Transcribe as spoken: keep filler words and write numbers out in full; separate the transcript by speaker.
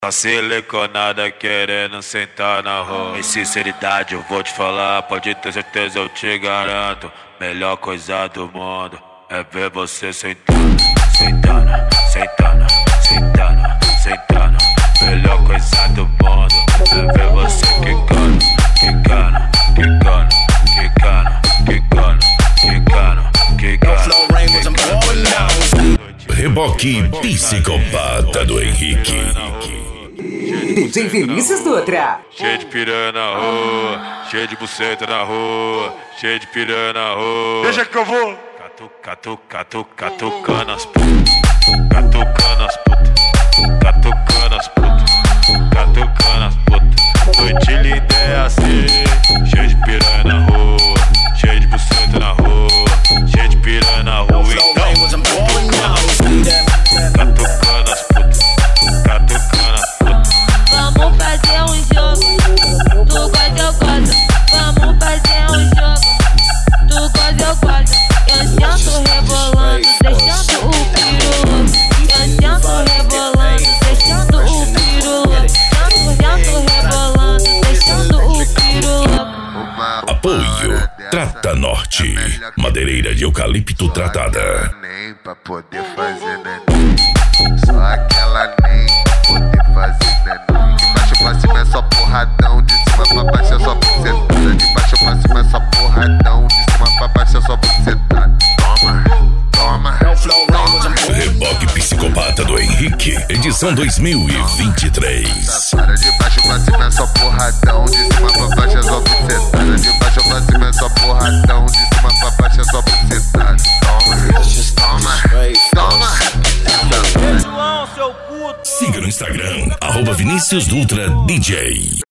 Speaker 1: Tá siliconada querendo sentar na rua. Em sinceridade eu vou te falar, pode ter certeza eu te garanto. Melhor coisa do mundo é ver você sentando, sentando, sentando, sentando, sentando. Melhor coisa do mundo é ver você quicando, quicando, quicando, quicando, quicando, quicando, quicando.
Speaker 2: Reboque Psicopata do Henrique.
Speaker 3: D J Vinícius Dutra.
Speaker 1: Cheio de piranha na rua, cheio de buceta na rua, cheio de piranha na rua.
Speaker 4: Deixa que eu vou.
Speaker 1: Catu, catu, catu, catucando as putas, catucando as putas, catucando as putas, catucando as putas. Noite linda é assim, cheio de piranha na rua, cheio de buceta na rua, cheio de piranha na rua. Então, catucando as putas, catucando as putas.
Speaker 5: Vamos fazer um jogo, tu gosta, eu gosto. Vamos fazer um jogo, tu gosta, eu gosto. Eu sento rebolando, deixando o piru louco. Eu sento rebolando, deixando o piru louco. Sento rebolando, deixando o piru louco.
Speaker 2: Apoio Trata Norte, madeireira de eucalipto tratada.
Speaker 4: Nem pra poder fazer neném, só aquela nem pra poder fazer neném. De baixo pra cima é só porradão, de cima pra baixo é só bucetada. De baixo pra cima é só porradão, de cima pra baixo é só bucetada. Toma, toma, toma.
Speaker 2: Reboque Psicopata do Henrique, edição dois mil e vinte e três.
Speaker 4: De baixo pra cima é só porradão, de cima pra baixo é só bucetada. De baixo pra cima é só porradão, de cima pra baixo é só bucetada. Toma, toma, toma.
Speaker 2: Siga no Instagram, arroba Vinícius Dutra D J.